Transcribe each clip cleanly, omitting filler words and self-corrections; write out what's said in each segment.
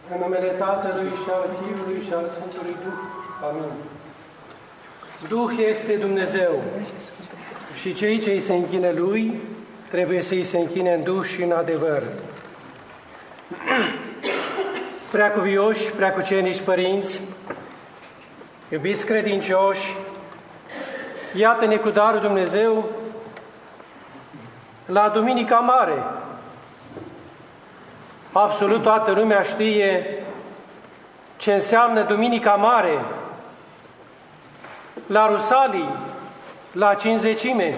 În numele Tatălui și al Fiului și al Sfântului Duh. Amin. Duh este Dumnezeu și cei ce îi se închină Lui trebuie să îi se închine în Duh și în adevăr. Preacuvioși, preacucenici părinți, iubiți credincioși, iată-ne cu darul Dumnezeu la Duminica Mare. Absolut toată lumea știe ce înseamnă Duminica Mare, la Rusalii, la Cincizecime.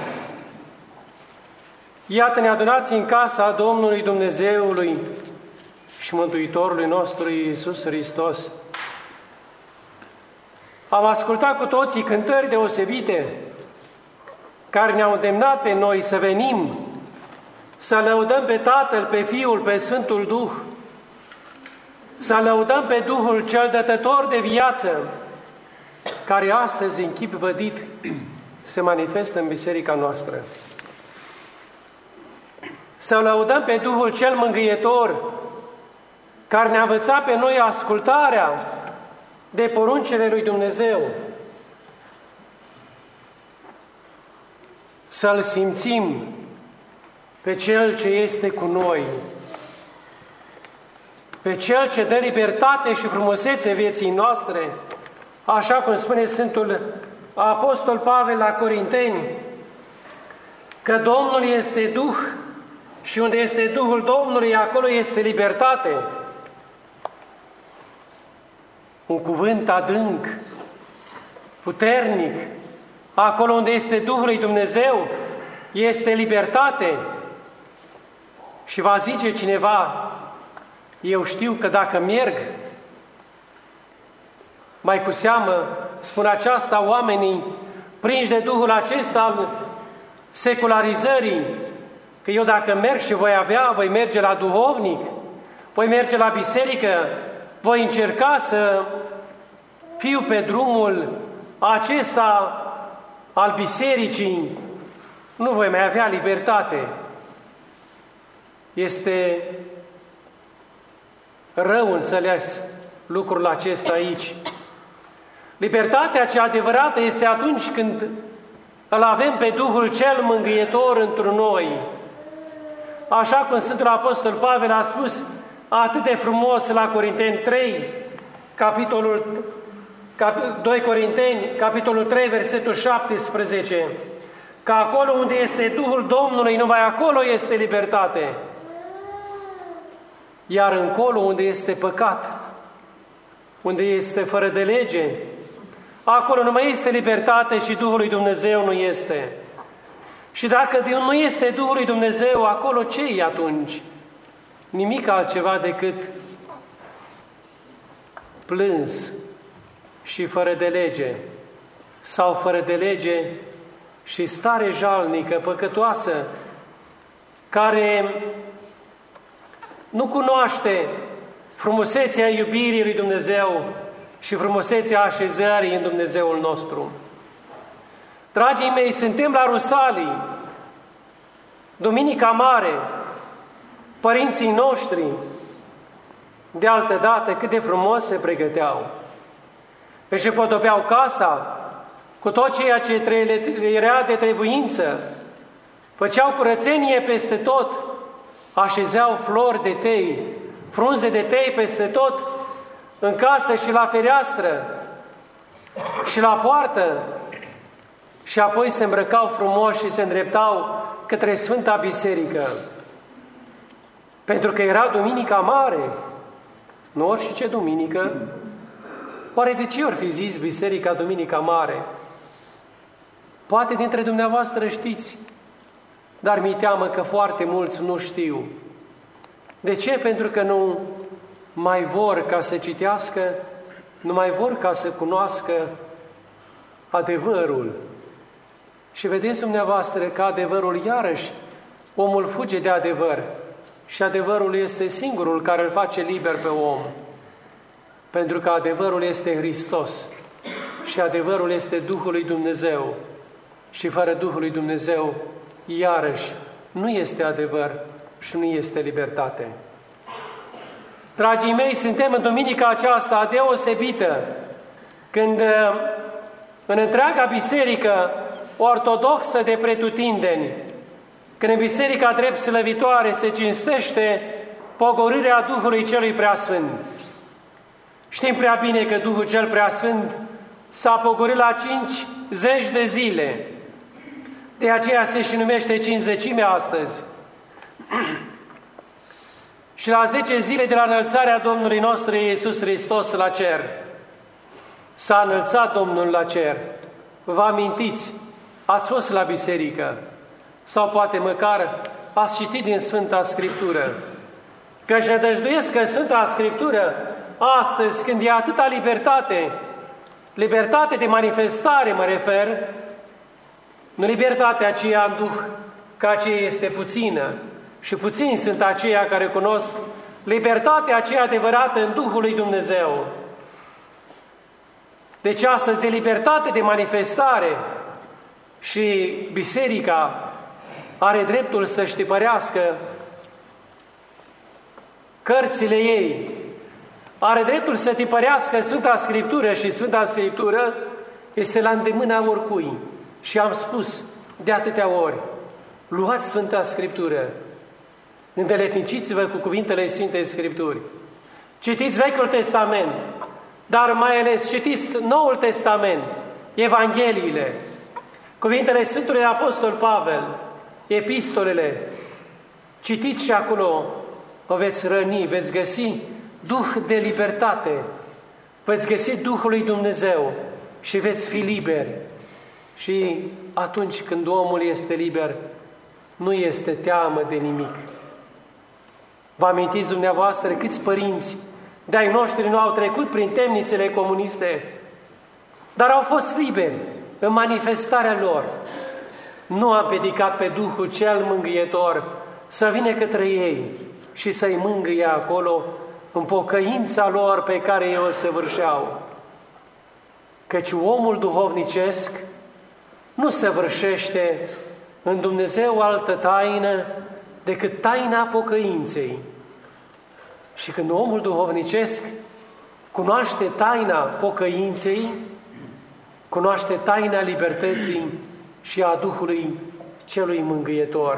Iată-ne adunați în casa Domnului Dumnezeului și Mântuitorului nostru Iisus Hristos. Am ascultat cu toții cântări deosebite care ne-au îndemnat pe noi să venim, să lăudăm pe Tatăl, pe Fiul, pe Sfântul Duh, să lăudăm pe Duhul cel dătător de viață, care astăzi, în chip vădit, se manifestă în biserica noastră. Să lăudăm pe Duhul cel mângâietor, care ne-a învățat pe noi ascultarea de poruncile lui Dumnezeu. Să-L simțim pe Cel ce este cu noi, pe Cel ce dă libertate și frumusețe vieții noastre, așa cum spune Sfântul Apostol Pavel la Corinteni, că Domnul este Duh și unde este Duhul Domnului, acolo este libertate. Un cuvânt adânc, puternic, acolo unde este Duhul lui Dumnezeu, este libertate. Și va zice cineva, eu știu că dacă merg, mai cu seamă, spun aceasta oamenii prinși de Duhul acesta al secularizării, că eu dacă merg și voi merge la duhovnic, voi merge la biserică, voi încerca să fiu pe drumul acesta al bisericii, nu voi mai avea libertate. Este rău înțeles lucrul acesta aici. Libertatea cea adevărată este atunci când îl avem pe Duhul cel mângâietor într noi. Așa cum Sfântul Apostol Pavel a spus atât de frumos la Corinteni 3, 2 Corinteni, capitolul 3, versetul 17, că acolo unde este Duhul Domnului, numai acolo este libertate. Iar încolo unde este păcat, unde este fără de lege, acolo nu mai este libertate și Duhul lui Dumnezeu nu este. Și dacă nu este Duhul lui Dumnezeu, acolo ce-i atunci? Nimic altceva decât plâns și fără de lege, sau fără de lege și stare jalnică, păcătoasă, care nu cunoaște frumusețea iubirii lui Dumnezeu și frumusețea așezării în Dumnezeul nostru. Dragii mei, suntem la Rusalii, Duminica Mare, părinții noștri, de altă dată, cât de frumos se pregăteau. Își potopeau casa cu tot ceea ce le era de trebuință, făceau curățenie peste tot, așezeau flori de tei, frunze de tei peste tot, în casă și la fereastră și la poartă, și apoi se îmbrăcau frumos și se îndreptau către Sfânta Biserică. Pentru că era Duminica Mare, nu orice duminică. Oare de ce ori fi zis Biserica Duminica Mare? Poate dintre dumneavoastră știți, dar mi-e teamă că foarte mulți nu știu. De ce? Pentru că nu mai vor ca să citească, nu mai vor ca să cunoască adevărul. Și vedeți dumneavoastră că adevărul, iarăși, omul fuge de adevăr și adevărul este singurul care îl face liber pe om. Pentru că adevărul este Hristos și adevărul este Duhul lui Dumnezeu. Și fără Duhul lui Dumnezeu, iarăși, nu este adevăr și nu este libertate. Dragii mei, suntem în duminica aceasta deosebită, când în întreaga biserică ortodoxă de pretutindeni, când în biserica drept slăvitoare se cinstește pogorârea Duhului Celui Preasfânt. Știm prea bine că Duhul Cel Preasfânt s-a pogorât la 50 de zile. De aceea se și numește Cincizecimea astăzi. Și la 10 zile de la înălțarea Domnului nostru Iisus Hristos la cer, s-a înălțat Domnul la cer. Vă amintiți? Ați fost la biserică sau poate măcar ați citit din Sfânta Scriptură. Căci nădăjduiesc că Sfânta Scriptură astăzi, când e atâta libertate de manifestare mă refer, nu libertatea aceea în Duh, că aceea este puțină, și puțini sunt aceia care cunosc libertatea aceea adevărată în Duhul lui Dumnezeu. Deci astăzi e libertate de manifestare și biserica are dreptul să-și tipărească cărțile ei, are dreptul să tipărească Sfânta Scriptură și Sfânta Scriptură este la îndemâna oricui. Și am spus de atâtea ori, luați Sfânta Scriptură, îndeletniciți-vă cu cuvintele Sfintei Scripturi, citiți Vechiul Testament, dar mai ales citiți Noul Testament, Evangheliile, cuvintele Sfântului Apostol Pavel, epistolele, citiți și acolo, o veți răni, veți găsi Duh de libertate, veți găsi Duhul lui Dumnezeu și veți fi liberi. Și atunci când omul este liber, nu este teamă de nimic. Vă amintiți dumneavoastră câți părinți de-ai noștri nu au trecut prin temnițele comuniste, dar au fost liberi în manifestarea lor. Nu a împiedicat pe Duhul cel mângâietor să vină către ei și să-i mângâie acolo în pocăința lor pe care ei o săvârșeau. Căci omul duhovnicesc nu săvârșește în Dumnezeu altă taină decât taina pocăinței. Și când omul duhovnicesc cunoaște taina pocăinței, cunoaște taina libertății și a Duhului celui mângâietor.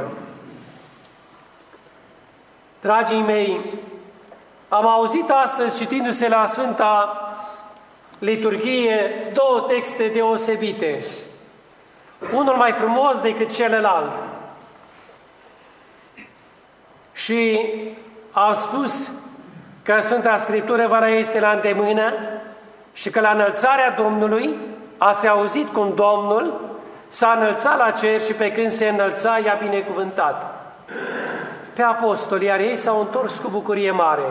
Dragii mei, am auzit astăzi, citindu-se la Sfânta Liturghie, două texte deosebite, unul mai frumos decât celălalt. Și am spus că Sfânta Scriptură vă este la îndemână și că la înălțarea Domnului ați auzit cum Domnul s-a înălțat la cer și pe când se înălța, i-a binecuvântat pe apostoli, iar ei s-au întors cu bucurie mare.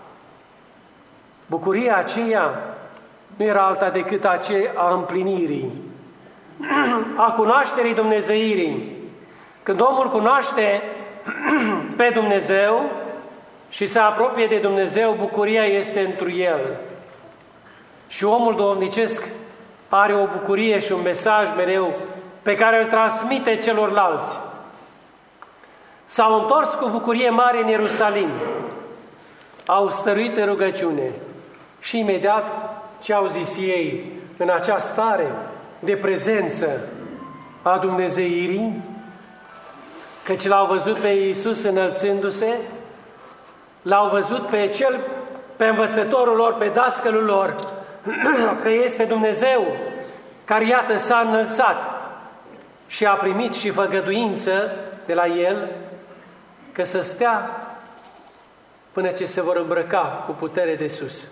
Bucuria aceea nu era alta decât aceea a împlinirii, a cunoașterii Dumnezeirii. Când omul cunoaște pe Dumnezeu și se apropie de Dumnezeu, bucuria este întru el. Și omul duhovnicesc are o bucurie și un mesaj mereu pe care îl transmite celorlalți. S-au întors cu bucurie mare în Ierusalim, au stăruit în rugăciune și imediat ce au zis ei în acea stare de prezență a Dumnezeirii, căci l-au văzut pe Iisus înălțându-se, l-au văzut pe învățătorul lor, pe dascălul lor, că este Dumnezeu care, iată, s-a înălțat și a primit și făgăduință de la El că să stea până ce se vor îmbrăca cu putere de sus.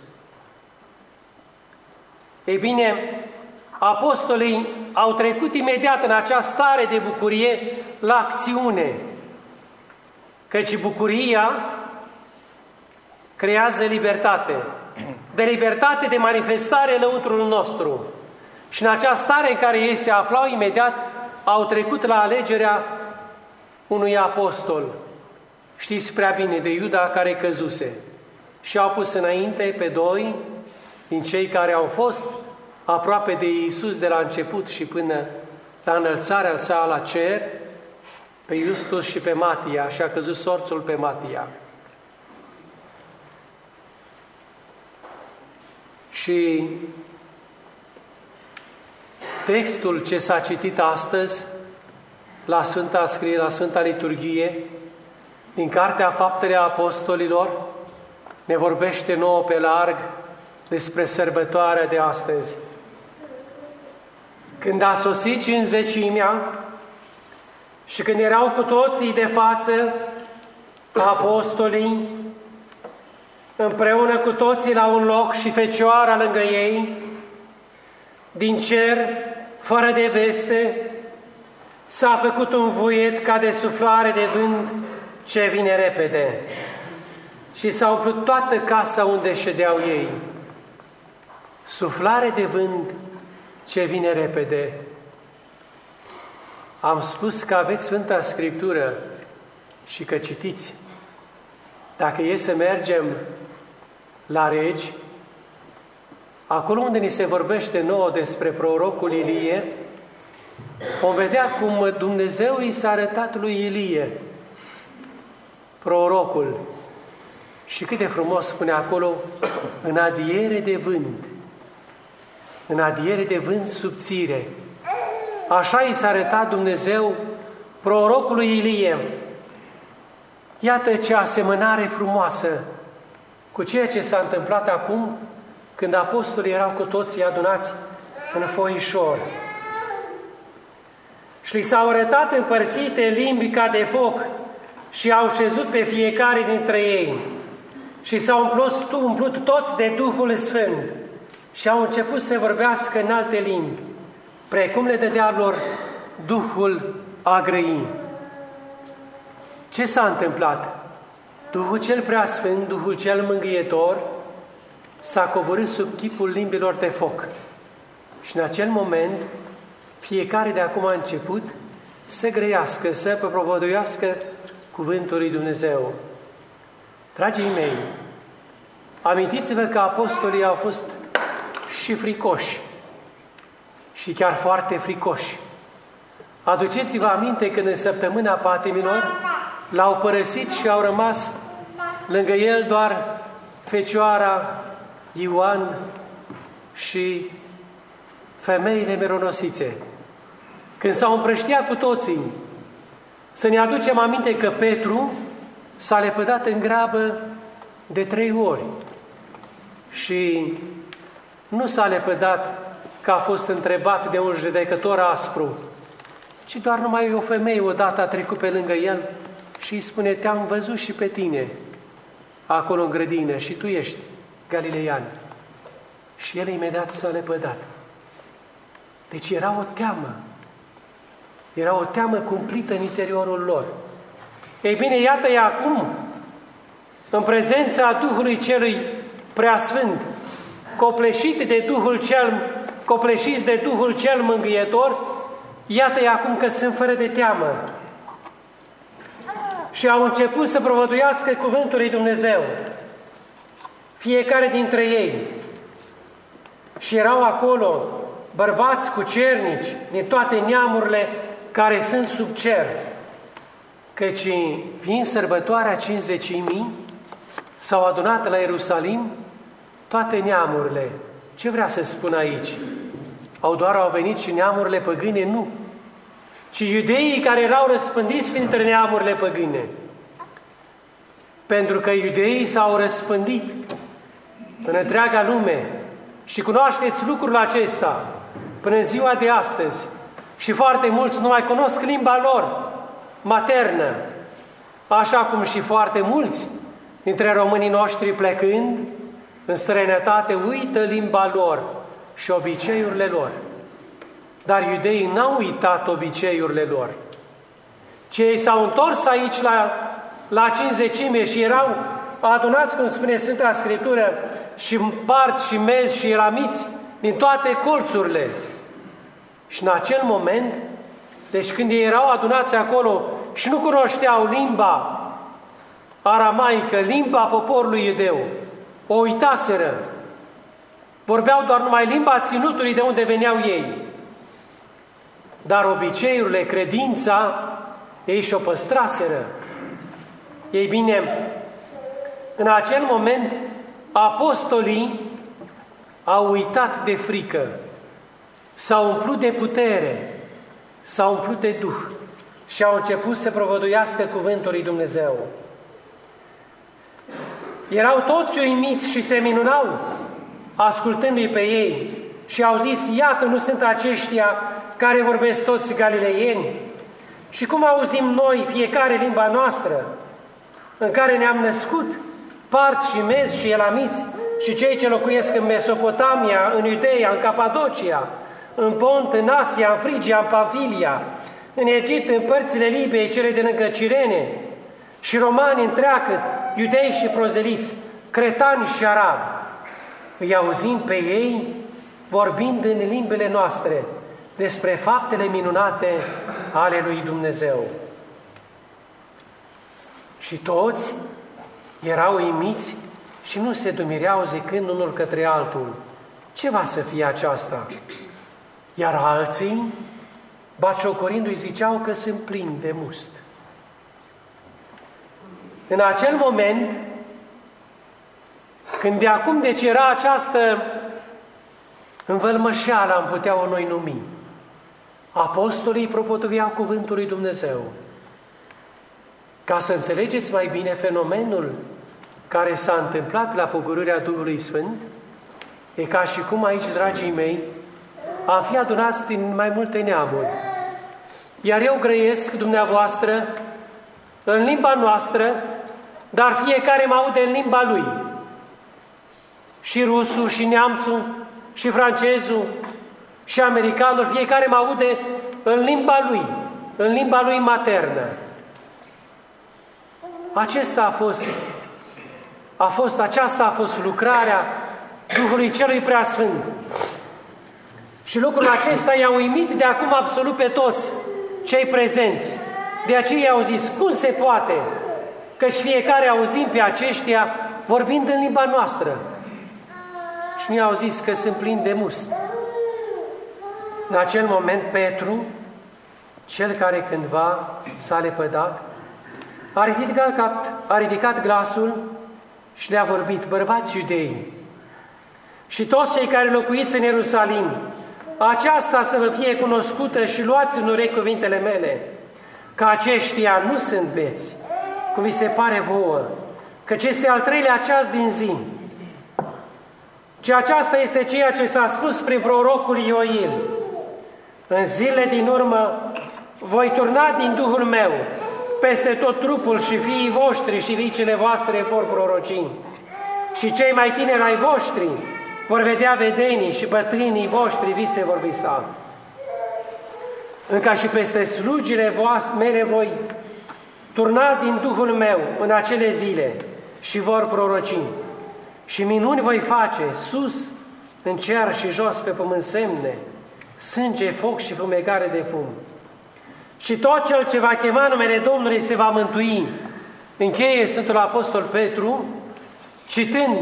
Ei bine, apostolii au trecut imediat în acea stare de bucurie la acțiune, căci bucuria creează libertate, de libertate de manifestare înăuntrul nostru. Și în acea stare în care ei se aflau, imediat au trecut la alegerea unui apostol. Știți prea bine de Iuda care căzuse. Și au pus înainte pe doi din cei care au fost aproape de Iisus de la început și până la înălțarea sa la cer, pe Iustus și pe Matia, și a căzut sorțul pe Matia. Și textul ce s-a citit astăzi la Sfânta Liturghie, din Cartea Faptele Apostolilor, ne vorbește nouă pe larg despre sărbătoarea de astăzi. Când a sosit Cincizecimea și când erau cu toții de față apostolii, împreună cu toții la un loc și Fecioara lângă ei, din cer, fără de veste, s-a făcut un vuiet ca de suflare de vânt ce vine repede și s-a umplut toată casa unde ședeau ei. Suflare de vânt ce vine repede. Am spus că aveți Sfânta Scriptură și că citiți. Dacă e să mergem la Regi, acolo unde ni se vorbește nouă despre prorocul Ilie, vom vedea cum Dumnezeu i s-a arătat lui Ilie, prorocul, și cât de frumos spune acolo, în adiere de vânt, în adiere de vânt subțire. Așa i s-a arătat Dumnezeu prorocului Ilie. Iată ce asemănare frumoasă cu ceea ce s-a întâmplat acum, când apostolii erau cu toții adunați în foișor. Și li s-au arătat împărțite limbi ca de foc și au șezut pe fiecare dintre ei. Și s-au umplut toți de Duhul Sfânt și au început să vorbească în alte limbi, precum le dădea lor Duhul a grăi. Ce s-a întâmplat? Duhul cel Preasfânt, Duhul cel Mângâietor, s-a coborât sub chipul limbilor de foc. Și în acel moment, fiecare de acum a început să grăiască, să propovăduiască cuvântul lui Dumnezeu. Dragii mei, amintiți-vă că apostolii au fost și fricoși, și chiar foarte fricoși. Aduceți-vă aminte când în săptămâna patimilor l-au părăsit și au rămas lângă el doar Fecioara, Ioan și femeile mironosițe. Când s-au împrăștiat cu toții, să ne aducem aminte că Petru s-a lepădat în grabă de 3 ori și nu s-a lepădat că a fost întrebat de un judecător aspru, ci doar numai o femeie odată a trecut pe lângă el și îi spune: te-am văzut și pe tine acolo în grădină și tu ești galilean. Și el imediat s-a lepădat. Deci era o teamă. Era o teamă cumplită în interiorul lor. Ei bine, iată-i acum, în prezența Duhului Celui Preasfânt, copleșiți de Duhul cel Mângâietor, iată-i acum că sunt fără de teamă. Și au început să propovăduiască cuvântul lui Dumnezeu, fiecare dintre ei. Și erau acolo bărbați cucernici din toate neamurile care sunt sub cer. Căci, fiind sărbătoarea Cincizecimii, s-au adunat la Ierusalim toate neamurile. Ce vrea să spun aici? Au venit și neamurile păgâne? Nu. Ci iudeii care erau răspândiți printre neamurile păgâne. Pentru că iudeii s-au răspândit în întreaga lume și cunoașteți lucrul acesta până în ziua de astăzi. Și foarte mulți nu mai cunosc limba lor maternă, așa cum și foarte mulți dintre românii noștri plecând în străinătate uită limba lor și obiceiurile lor. Dar iudeii n-au uitat obiceiurile lor. Cei s-au întors aici la Cincizecime și erau adunați, cum spune Sfânta Scriptură, și parți și mezi și elamiți din toate colțurile. Și în acel moment, deci când ei erau adunați acolo și nu cunoșteau limba aramaică, limba poporului iudeu, o uitaseră, vorbeau doar numai limba ținutului de unde veneau ei. Dar obiceiurile, credința, ei și-o păstraseră. Ei bine, în acel moment, apostolii au uitat de frică, s-au umplut de putere, s-au umplut de Duh și au început să propovăduiască cuvântul lui Dumnezeu. Erau toți uimiți și se minunau ascultându-i pe ei și au zis, iată, nu sunt aceștia care vorbesc toți galileieni? Și cum auzim noi fiecare limba noastră, în care ne-am născut, parți și mezi și elamiți, și cei ce locuiesc în Mesopotamia, în Iudeea, în Capadocia, în Pont, în Asia, în Frigia, în Pamfilia, în Egipt, în părțile Libiei, cele de lângă Cirene, și romani întreagăt, iudei și prozeliți, cretani și arabi. Îi auzim pe ei vorbind în limbile noastre despre faptele minunate ale lui Dumnezeu. Și toți erau uimiți și nu se dumireau zicând unul către altul, ce va să fie aceasta? Iar alții, batjocorindu-i, ziceau că sunt plini de must. În acel moment, când de acum deci era această învălmășeală, am putea-o noi numi, apostolii propotuveau cuvântul lui Dumnezeu. Ca să înțelegeți mai bine fenomenul care s-a întâmplat la pogorârea Duhului Sfânt, e ca și cum aici, dragii mei, am fi adunați din mai multe neamuri. Iar eu grăiesc dumneavoastră în limba noastră, dar fiecare mă aude în limba lui. Și rusul, și neamțul, și francezul, și americanul, fiecare mă aude în limba lui, în limba lui maternă. Aceasta a fost lucrarea Duhului Celui Preasfânt. Și lucrul acesta i-a uimit de acum absolut pe toți cei prezenți. De aceea au zis, cum se poate? Căci fiecare auzim pe aceștia vorbind în limba noastră. Și nu i-au zis că sunt plini de must. În acel moment, Petru, cel care cândva s-a lepădat, a ridicat glasul și le-a vorbit, bărbați iudei și toți cei care locuiți în Ierusalim, aceasta să vă fie cunoscută și luați în urechi cuvintele mele, că aceștia nu sunt beți, cum vi se pare vouă, căci este al treilea ceas din zi. Și aceasta este ceea ce s-a spus prin prorocul Ioil. În zilele din urmă voi turna din Duhul meu peste tot trupul și fiii voștri și fiicele voastre vor proroci. Și cei mai tineri ai voștri vor vedea vedenii și bătrânii voștri vise vor visa. Încă și peste slugile mele voi turna din Duhul meu în acele zile și vor proroci. Și minuni voi face sus în cer și jos pe pământ semne, sânge, foc și fumegare de fum. Și tot cel ce va chema numele Domnului se va mântui. Încheie Sfântul Apostol Petru, citând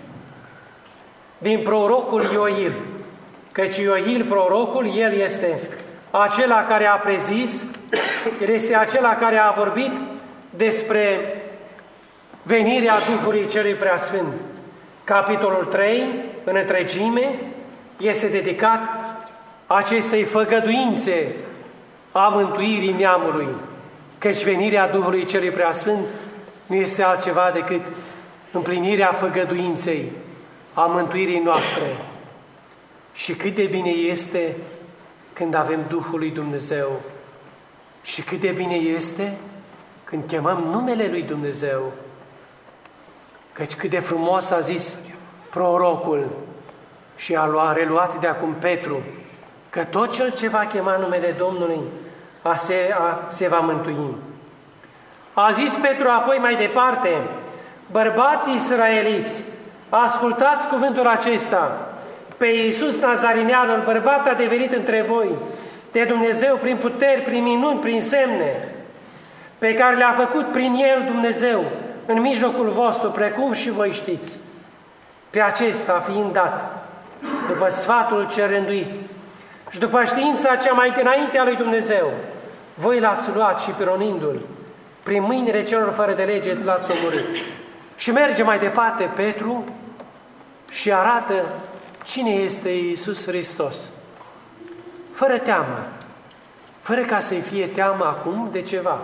din prorocul Ioil, căci Ioil, prorocul, el este acela care a prezis, el este acela care a vorbit despre venirea Duhului Celui Preasfânt. Capitolul 3, în întregime, este dedicat acestei făgăduințe a mântuirii neamului, căci venirea Duhului Celui Preasfânt nu este altceva decât împlinirea făgăduinței a mântuirii noastre. Și cât de bine este când avem Duhul lui Dumnezeu și cât de bine este când chemăm numele lui Dumnezeu. Căci cât de frumos a zis prorocul și a reluat de acum Petru, că tot cel ce va chema numele Domnului se va mântui. A zis Petru apoi mai departe, bărbații israeliți, ascultați cuvântul acesta, pe Iisus Nazarineanul, bărbat adeverit între voi, de Dumnezeu prin puteri, prin minuni, prin semne, pe care le-a făcut prin El Dumnezeu în mijlocul vostru, precum și voi știți. Pe acesta fiind dat, după sfatul cel rânduit și după știința cea mai dinainte a lui Dumnezeu, voi l-ați luat și pironindu-l, prin mâinile celor fără de lege l-ați omorât. Și merge mai departe Petru și arată cine este Iisus Hristos. Fără teamă, fără ca să-i fie teamă acum de ceva.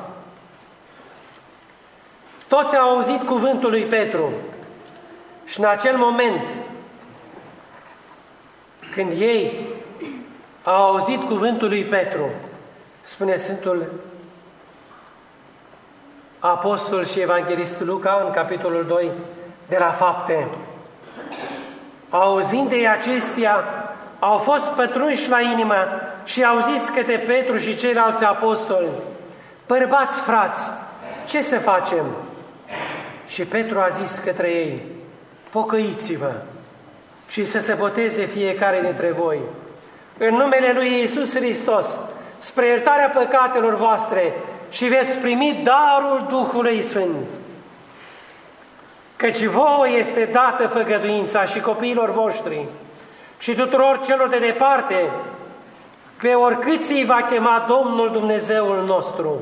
Toți au auzit cuvântul lui Petru și în acel moment, când ei au auzit cuvântul lui Petru, spune Sfântul Apostol și Evanghelist Luca, în capitolul 2 de la Fapte, auzind de acestea, au fost pătrunși la inimă și au zis către Petru și ceilalți apostoli: bărbați frați, ce să facem? Și Petru a zis către ei: pocăiți-vă și să se boteze fiecare dintre voi în numele lui Iisus Hristos spre iertarea păcatelor voastre și veți primi darul Duhului Sfânt. Căci vouă este dată făgăduința și copiilor voștri și tuturor celor de departe, pe oricât îi va chema Domnul Dumnezeul nostru.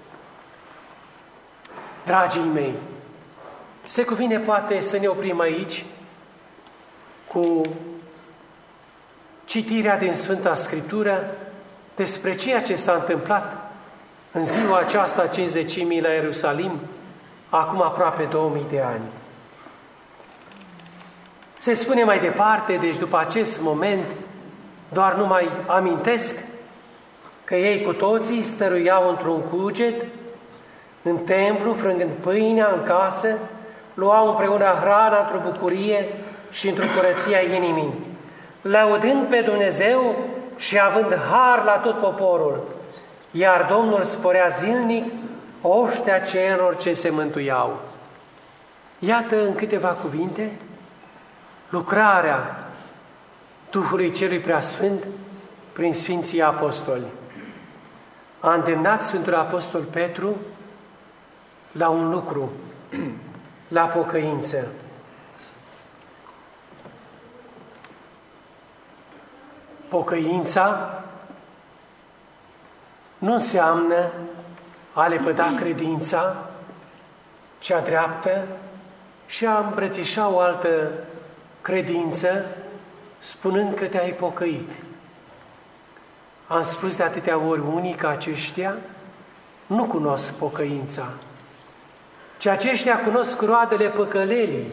Dragii mei, se cuvine poate să ne oprim aici cu citirea din Sfânta Scriptură despre ceea ce s-a întâmplat în ziua aceasta Cincizecimii la Ierusalim, acum aproape 2000 de ani. Se spune mai departe, deci după acest moment, doar nu mai amintesc că ei cu toții stăruiau într-un cuget, în templu, frângând pâinea în casă, luau împreună hrana într-o bucurie și într-o curăție a inimii, lăudând pe Dumnezeu și având har la tot poporul, iar Domnul sporea zilnic oștea celor ce se mântuiau. Iată în câteva cuvinte lucrarea Duhului Celui Preasfânt prin Sfinții Apostoli. A îndemnat Sfântul Apostol Petru la un lucru, la pocăință. Pocăința nu înseamnă a lepăda credința cea dreaptă și a îmbrățișa o altă credință, spunând că te-ai pocăit. Am spus de atâtea ori unii că aceștia nu cunosc pocăința, ci aceștia cunosc roadele păcălelii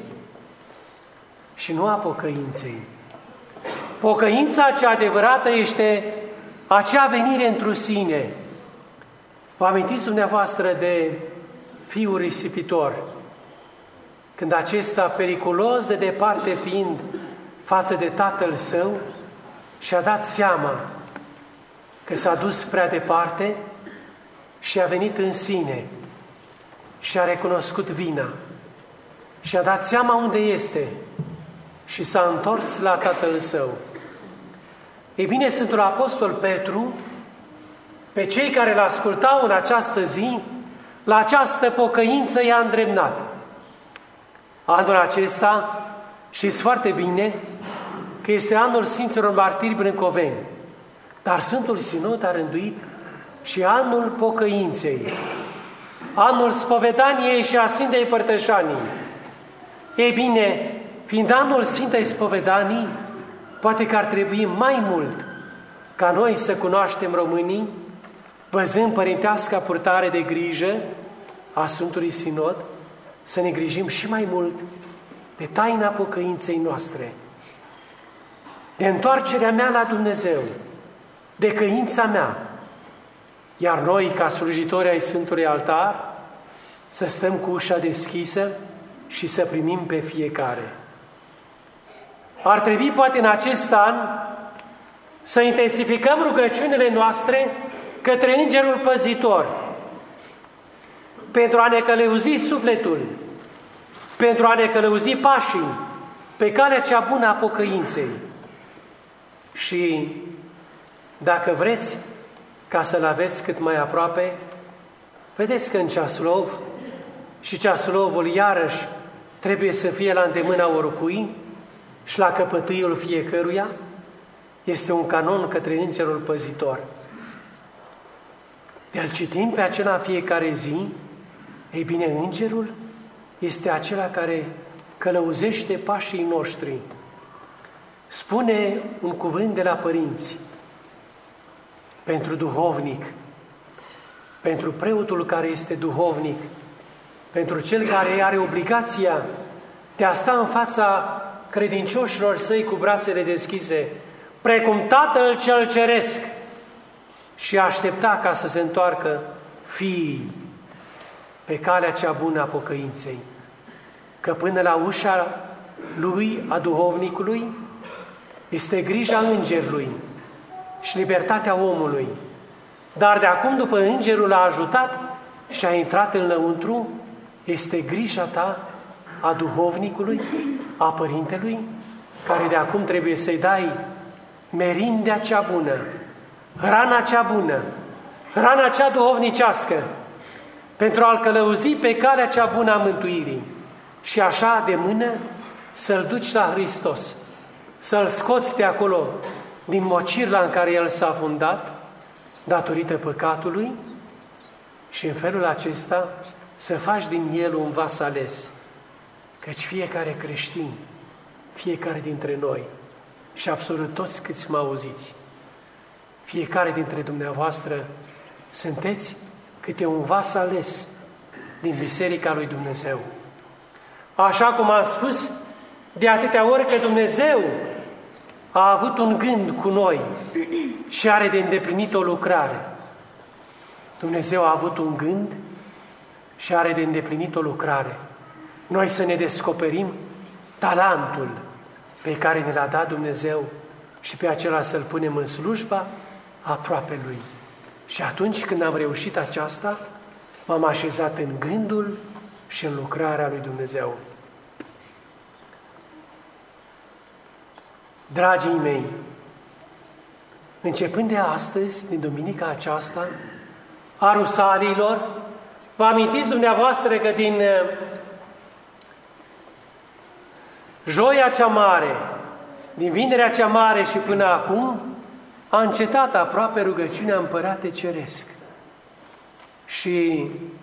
și nu a pocăinței. Pocăința cea adevărată este acea venire într-o sine. Vă amintiți dumneavoastră de fiul risipitor, când acesta, periculos de departe fiind față de tatăl său, și-a dat seama că s-a dus prea departe și a venit în sine și a recunoscut vina și a dat seama unde este și s-a întors la tatăl său. Ei bine, Sfântul Apostol Petru, pe cei care îl ascultau în această zi, la această pocăință i-a îndreptat. Anul acesta, știți foarte bine că este anul Sfinților Martiri Brâncoveni, dar Sfântul Sinod a rânduit și anul pocăinței, anul spovedaniei și a Sfintei Părtășanii. Ei bine, fiind anul Sfintei Spovedanii, poate că ar trebui mai mult ca noi să cunoaștem românii, văzând părinteasca purtare de grijă a Sfântului Sinod, să ne grijim și mai mult de taina pocăinței noastre, de întoarcerea mea la Dumnezeu, de căința mea, iar noi, ca slujitori ai Sfântului Altar, să stăm cu ușa deschisă și să primim pe fiecare. Ar trebui, poate, în acest an, să intensificăm rugăciunile noastre către Îngerul Păzitor, pentru a ne călăuzi sufletul, pentru a ne călăuzi pașii pe calea cea bună a pocăinței. Și dacă vreți ca să-L aveți cât mai aproape, vedeți că în ceaslov, și ceaslovul iarăși trebuie să fie la îndemâna oricui și la căpătâiul fiecăruia, este un canon către Îngerul Păzitor. De-al citim pe acela în fiecare zi, ei bine, Îngerul este acela care călăuzește pașii noștri. spune un cuvânt de la părinți pentru duhovnic, pentru preotul care este duhovnic, pentru cel care are obligația de a sta în fața credincioșilor săi cu brațele deschise, precum Tatăl cel Ceresc, și a aștepta ca să se întoarcă fiii pe calea cea bună a pocăinței. Că până la ușa lui, a duhovnicului, este grija îngerului și libertatea omului. Dar de acum, după îngerul a ajutat și a intrat înăuntru, este grija ta, a duhovnicului, a părintelui, care de acum trebuie să-i dai merindea cea bună, hrana cea bună, hrana cea duhovnicească, pentru a-l călăuzi pe calea cea bună a mântuirii și așa de mână să-l duci la Hristos, să-l scoți de acolo, din mocirla în care el s-a fundat, datorită păcatului, și în felul acesta să faci din el un vas ales. Căci fiecare creștin, fiecare dintre noi și absolut toți câți mă auziți, fiecare dintre dumneavoastră sunteți câte un vas ales din Biserica lui Dumnezeu. Așa cum am spus de atâtea ori că Dumnezeu a avut un gând cu noi și are de îndeplinit o lucrare. Dumnezeu a avut un gând și are de îndeplinit o lucrare. Noi să ne descoperim talentul pe care ne l-a dat Dumnezeu și pe acela să-l punem în slujba aproape Lui. Și atunci când am reușit aceasta, m-am așezat în gândul și în lucrarea lui Dumnezeu. Dragii mei, începând de astăzi, din duminica aceasta, a Rusaliilor, vă amintiți dumneavoastră că din Joia cea Mare, din Vinerea cea Mare și până acum, a încetat aproape rugăciunea Împărate Ceresc. Și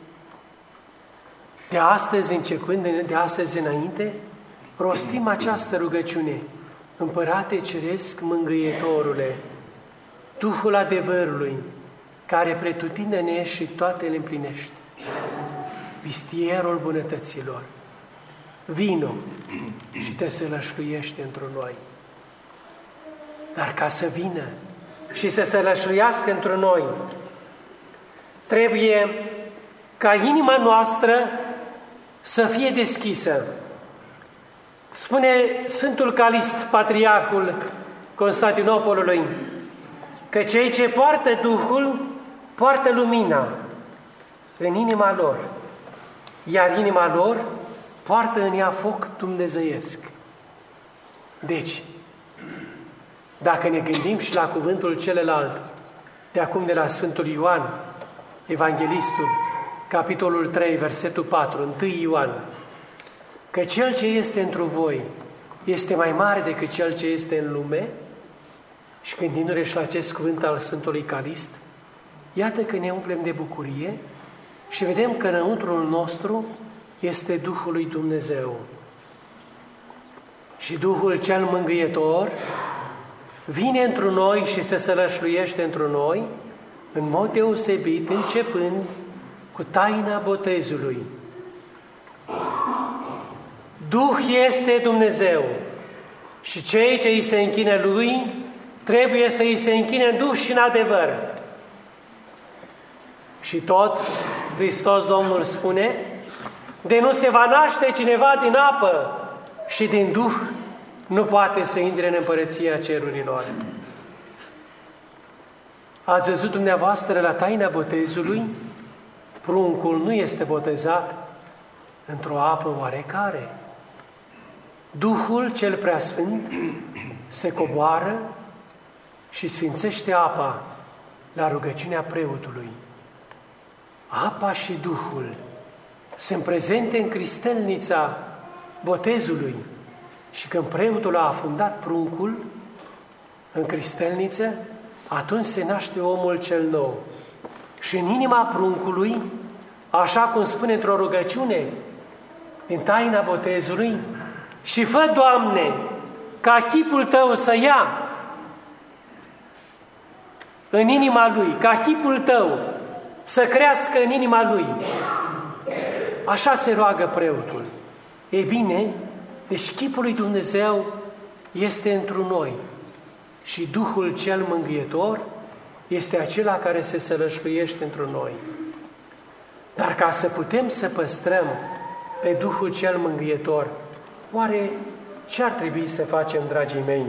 de astăzi, începând de astăzi înainte, rostim această rugăciune: Împărate Ceresc, Mângâietorule, Duhul adevărului, care pretutindene și toate le împlinește, vistierul bunătăților, vino și te sălășluiește într noi. Dar ca să vină și să sălășluiască într noi, trebuie ca inima noastră să fie deschisă. Spune Sfântul Calist, patriarhul Constantinopolului, că cei ce poartă Duhul, poartă lumina în inima lor, iar inima lor poartă în ea foc dumnezeiesc. Deci, dacă ne gândim și la cuvântul celălalt, de acum de la Sfântul Ioan, Evanghelistul, capitolul 3, versetul 4, 1 Ioan, că cel ce este întru voi este mai mare decât cel ce este în lume, și gândindu-ne și la acest cuvânt al Sfântului Calist, iată că ne umplem de bucurie și vedem că înăuntrul nostru este Duhul lui Dumnezeu. Și Duhul cel mângâietor vine întru noi și se sălășluiește întru noi, în mod deosebit, începând cu taina botezului. Duh este Dumnezeu și cei ce îi se închină Lui trebuie să îi se închine în Duh și în adevăr. Și tot Hristos Domnul spune: de nu se va naște cineva din apă și din Duh, nu poate să intre în împărăția cerurilor. Ați văzut dumneavoastră la taina botezului, pruncul nu este botezat într-o apă oarecare. Duhul cel preasfânt se coboară și sfințește apa la rugăciunea preotului. Apa și Duhul sunt prezente în cristelnița botezului și când preotul a afundat pruncul în cristelniță, atunci se naște omul cel nou. Și în inima pruncului, așa cum spune într-o rugăciune din taina botezului: și fă, Doamne, ca chipul tău să ia în inima lui, ca chipul tău să crească în inima lui. Așa se roagă preotul. Ei bine, deci chipul lui Dumnezeu este întru noi și Duhul cel mângâietor este acela care se sălășluiește întru noi. Dar ca să putem să păstrăm pe Duhul cel mângâietor, oare ce ar trebui să facem, dragii mei?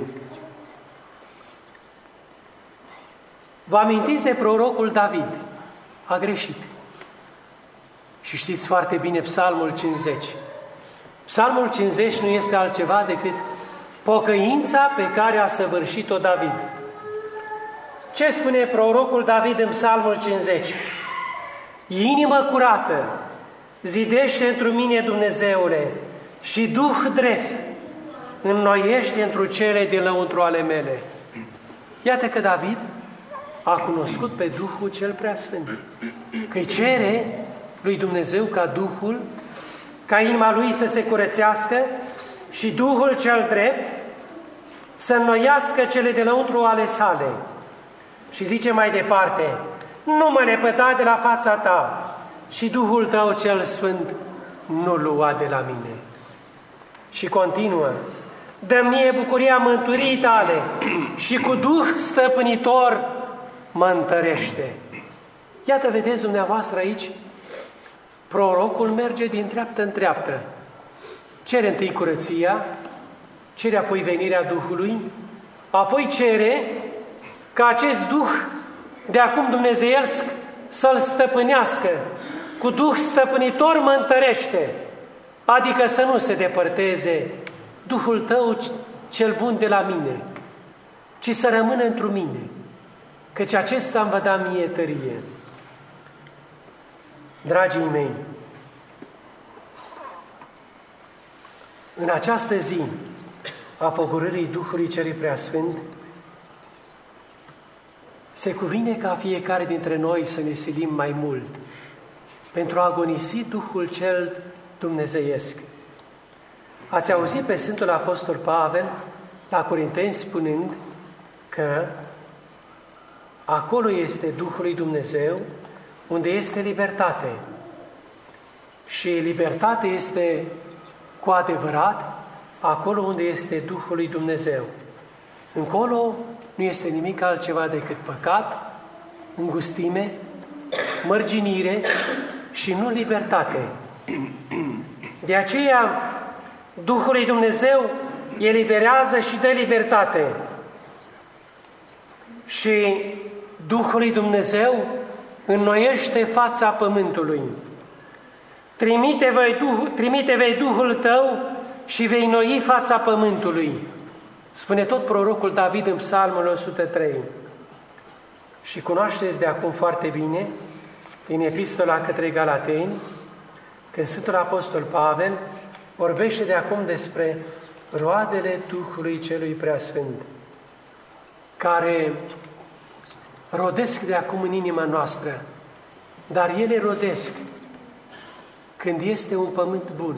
Vă amintiți de prorocul David? A greșit. Și știți foarte bine Psalmul 50. Psalmul 50 nu este altceva decât pocăința pe care a săvârșit-o David. Ce spune prorocul David în Psalmul 50? Inimă curată, zidește întru mine, Dumnezeule, și Duh drept, înnoiește întru cele din lăuntru ale mele. Iată că David a cunoscut pe Duhul cel Preasfânt, că-i cere lui Dumnezeu ca Duhul, ca inima lui să se curățească și Duhul cel drept să înnoiască cele de lăuntru ale sale. Și zice mai departe, nu mă lepăda de la fața ta și Duhul tău cel Sfânt nu lua de la mine. Și continuă, dă-mi mie bucuria mântuirii tale și cu Duh stăpânitor mă întărește. Iată, vedeți dumneavoastră aici, prorocul merge din treaptă în treaptă. Cere întâi curăția, cere apoi venirea Duhului, apoi cere ca acest Duh de acum dumnezeiesc să-l stăpânească. Cu Duh stăpânitor mă întărește, adică să nu se depărteze Duhul tău cel bun de la mine, ci să rămână întru mine, căci acesta îmi va da mie tărie. Dragii mei, în această zi a pogorârii Duhului Celui Preasfânt, se cuvine ca fiecare dintre noi să ne silim mai mult pentru a agonisi Duhul cel dumnezeiesc. Ați auzit pe Sfântul Apostol Pavel la Corinteni spunând că acolo este Duhul lui Dumnezeu unde este libertate. Și libertate este cu adevărat acolo unde este Duhul lui Dumnezeu. Încolo nu este nimic altceva decât păcat, îngustime, mărginire și nu libertate. De aceea, Duhul lui Dumnezeu eliberează și dă libertate. Și Duhul lui Dumnezeu înnoiește fața pământului. Trimite vei Duhul tău și vei noi fața pământului. Spune tot prorocul David în Psalmul 103. Și cunoașteți de acum foarte bine, din Epistola către Galateni, că Sfântul Apostol Pavel vorbește de acum despre roadele Duhului Celui Preasfânt, care rodesc de acum în inima noastră, dar ele rodesc când este un pământ bun.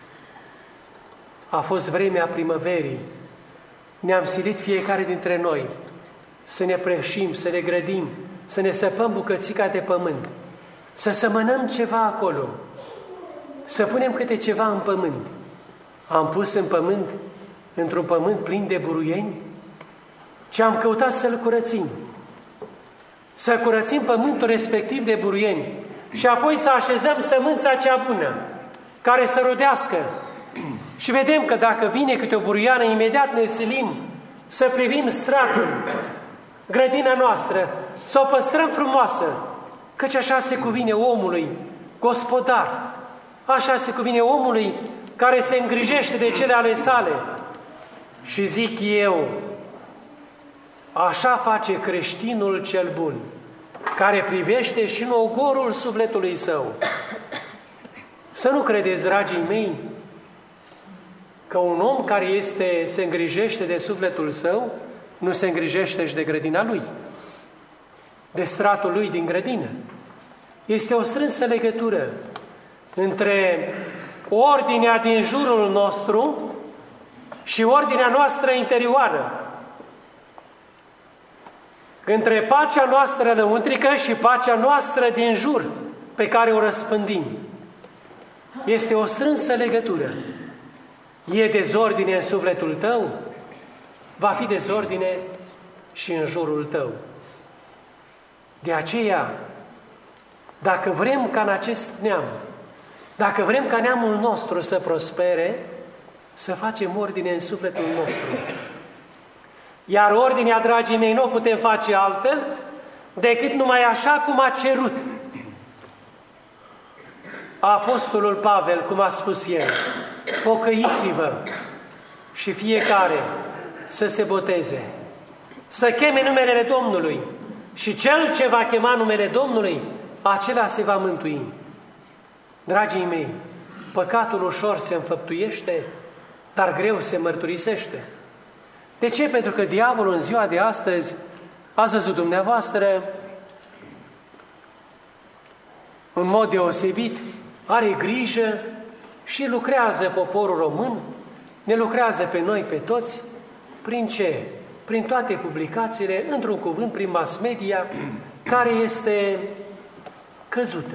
A fost vremea primăverii, ne-am silit fiecare dintre noi să ne preșim, să ne grădim, să ne săpăm bucățica de pământ, să sămănăm ceva acolo, să punem câte ceva în pământ. Am pus în pământ, într-un pământ plin de buruieni, ce am căutat să-l curățim. Să curățim pământul respectiv de buruieni și apoi să așezăm sămânța cea bună, care să rodească. Și vedem că dacă vine câte o buruiană, imediat ne silim să privim stratul, grădina noastră, să o păstrăm frumoasă, căci așa se cuvine omului gospodar, așa se cuvine omului care se îngrijește de cele ale sale. Și zic eu, așa face creștinul cel bun, care privește și în ogorul sufletului său. Să nu credeți, dragii mei, că un om care se îngrijește de sufletul său, nu se îngrijește și de grădina lui, de stratul lui din grădină. Este o strânsă legătură între ordinea din jurul nostru și ordinea noastră interioară, între pacea noastră lăuntrică și pacea noastră din jur, pe care o răspândim. Este o strânsă legătură. E dezordine în sufletul tău, va fi dezordine și în jurul tău. De aceea, dacă vrem ca în acest neam, dacă vrem ca neamul nostru să prospere, să facem ordine în sufletul nostru. Iar ordinea, dragii mei, nu o putem face altfel decât numai așa cum a cerut Apostolul Pavel, cum a spus el: pocăiți-vă și fiecare să se boteze, să cheme numele Domnului, și cel ce va chema numele Domnului, acela se va mântui. Dragii mei, păcatul ușor se înfăptuiește, dar greu se mărturisește. De ce? Pentru că diavolul în ziua de astăzi, ați văzut dumneavoastră, în mod deosebit, are grijă și lucrează poporul român, ne lucrează pe noi, pe toți. Prin ce? Prin toate publicațiile, într-un cuvânt, prin mass media, care este căzută.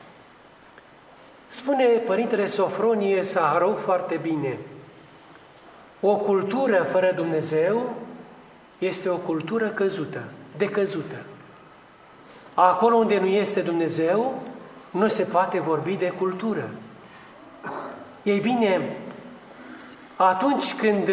Spune Părintele Sofronie Saharov foarte bine: o cultură fără Dumnezeu este o cultură căzută, decăzută. Acolo unde nu este Dumnezeu, nu se poate vorbi de cultură. Ei bine, atunci când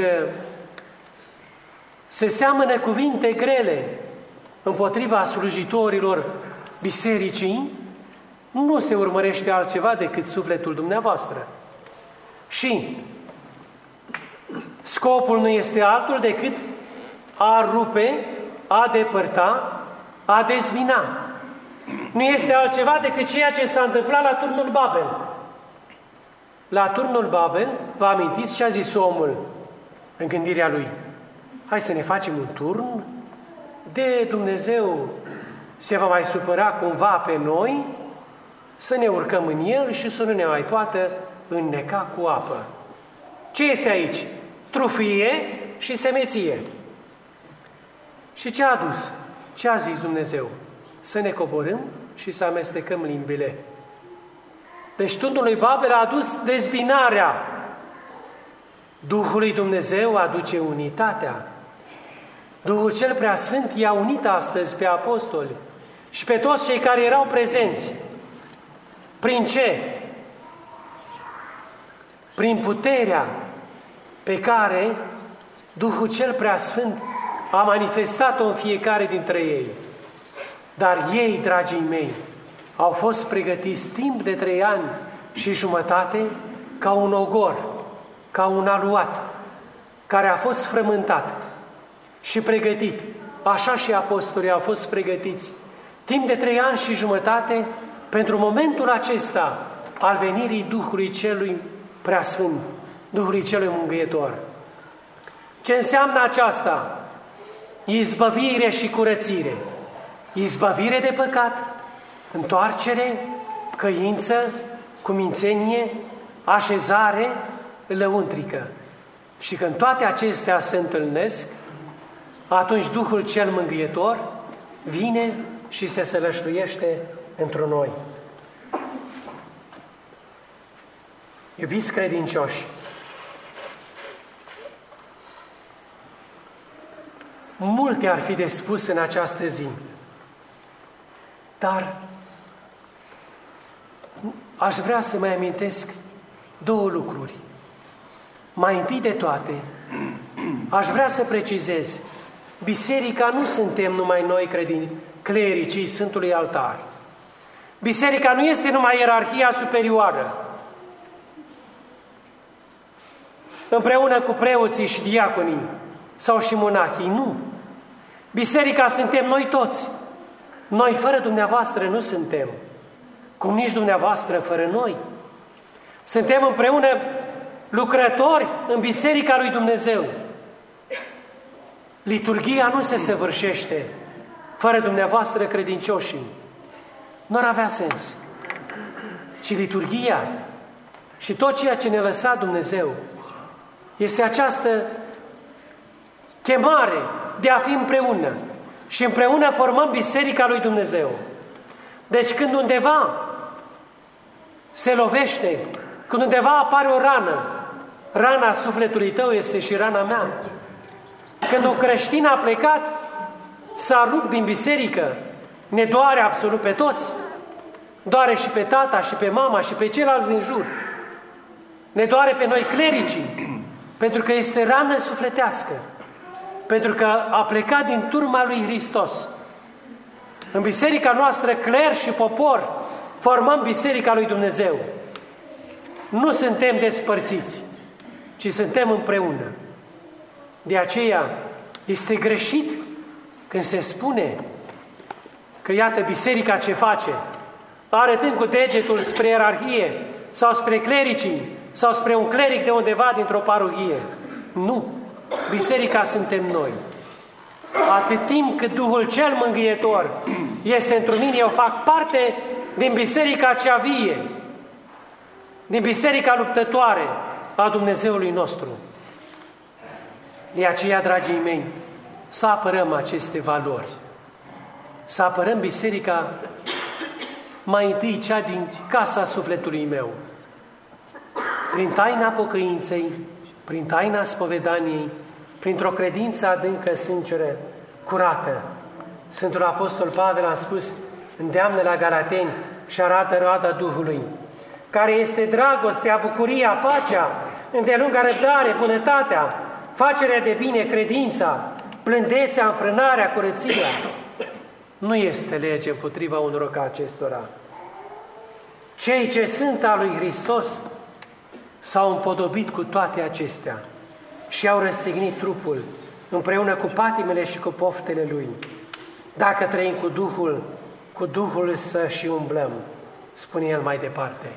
se seamănă cuvinte grele împotriva slujitorilor bisericii, nu se urmărește altceva decât sufletul dumneavoastră. Și scopul nu este altul decât a rupe, a depărta, a dezbina. Nu este altceva decât ceea ce s-a întâmplat la turnul Babel. La turnul Babel, vă amintiți ce a zis omul în gândirea lui? Hai să ne facem un turn, de Dumnezeu se va mai supăra cumva pe noi, să ne urcăm în el și să nu ne mai poată înneca cu apă. Ce este aici? Trufie și semeție. Și ce a adus? Ce a zis Dumnezeu? Să ne coborâm și să amestecăm limbile. Deci turnul lui Babel a adus dezbinarea. Duhul lui Dumnezeu aduce unitatea. Duhul cel Preasfânt i-a unit astăzi pe apostoli și pe toți cei care erau prezenți. Prin ce? Prin puterea pe care Duhul cel Preasfânt a manifestat-o în fiecare dintre ei. Dar ei, dragii mei, au fost pregătiți timp de 3 ani și jumătate ca un ogor, ca un aluat, care a fost frământat și pregătit. Așa și apostolii au fost pregătiți timp de 3 ani și jumătate pentru momentul acesta al venirii Duhului Celui Preasfânt, Duhului Celui Mângâietor. Ce înseamnă aceasta? Izbăvire și curățire. Izbăvire de păcat, întoarcere, căință, cumințenie, așezare lăuntrică. Și când toate acestea se întâlnesc, atunci Duhul cel Mângâietor vine și se sălășluiește într noi. Iubiți credincioși, multe ar fi de spus în această zi, dar aș vrea să mai amintesc 2 lucruri. Mai întâi de toate, aș vrea să precizez, biserica nu suntem numai noi clericii Sfântului Altar. Biserica nu este numai ierarhia superioară, împreună cu preoții și diaconii sau și monahii, nu. Biserica suntem noi toți. Noi fără dumneavoastră nu suntem, cum nici dumneavoastră fără noi. Suntem împreună lucrători în Biserica lui Dumnezeu. Liturghia nu se săvârșește fără dumneavoastră credincioșii. Nu ar avea sens. Ci liturghia și tot ceea ce ne-a lăsat Dumnezeu Este această chemare de a fi împreună. Și împreună formăm Biserica lui Dumnezeu. Deci când undeva se lovește, când undeva apare o rană, rana sufletului tău este și rana mea. Când un creștin a plecat, s-a rupt din biserică, ne doare absolut pe toți. Doare și pe tata, și pe mama, și pe ceilalți din jur. Ne doare pe noi clericii, pentru că este rană sufletească. Pentru că a plecat din turma lui Hristos. În biserica noastră, cler și popor, formăm Biserica lui Dumnezeu. Nu suntem despărțiți, ci suntem împreună. De aceea este greșit când se spune că iată biserica ce face, arătând cu degetul spre ierarhie sau spre clericii sau spre un cleric de undeva dintr-o parohie. Nu! Biserica suntem noi. Atât timp cât Duhul cel Mângâietor este într-un mine, eu fac parte din biserica cea vie, din biserica luptătoare a Dumnezeului nostru. De aceea, dragii mei, să apărăm aceste valori, să apărăm biserica mai întâi cea din casa sufletului meu, prin taina pocăinței, prin taina spovedaniei, printr-o credință adâncă, sinceră, curată. Sfântul Apostol Pavel a spus, îndeamnă la Galateni și arată roada Duhului, care este dragostea, bucuria, pacea, îndelunga răbdare, bunătatea, facerea de bine, credința, plândețea, înfrânarea, curăția. Nu este lege împotriva unor ca acestora. Cei ce sunt al lui Hristos s-au împodobit cu toate acestea și au răstignit trupul împreună cu patimile și cu poftele Lui. Dacă trăim cu Duhul să și umblăm, spune El mai departe.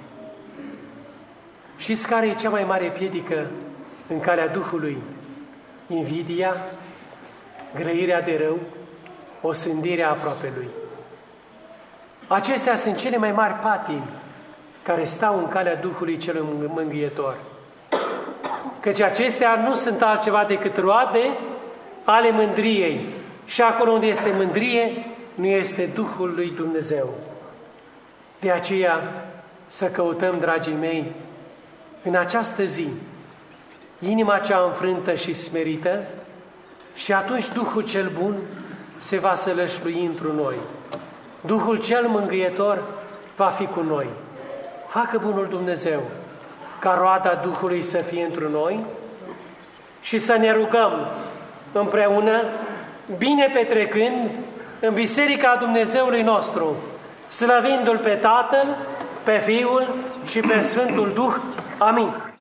Știți care e cea mai mare piedică în calea Duhului? Invidia, grăirea de rău, osândirea aproapelui. Acestea sunt cele mai mari patimi care stau în calea Duhului cel Mângâietor. Căci acestea nu sunt altceva decât roade ale mândriei. Și acolo unde este mândrie, nu este Duhul lui Dumnezeu. De aceea să căutăm, dragii mei, în această zi, inima cea înfrântă și smerită, și atunci Duhul cel bun se va sălășlui întru noi. Duhul cel mângâietor va fi cu noi. Facă bunul Dumnezeu ca roada Duhului să fie întru noi și să ne rugăm împreună, bine petrecând în Biserica Dumnezeului nostru, slăvindu-L pe Tatăl, pe Fiul și pe Sfântul Duh. Amin.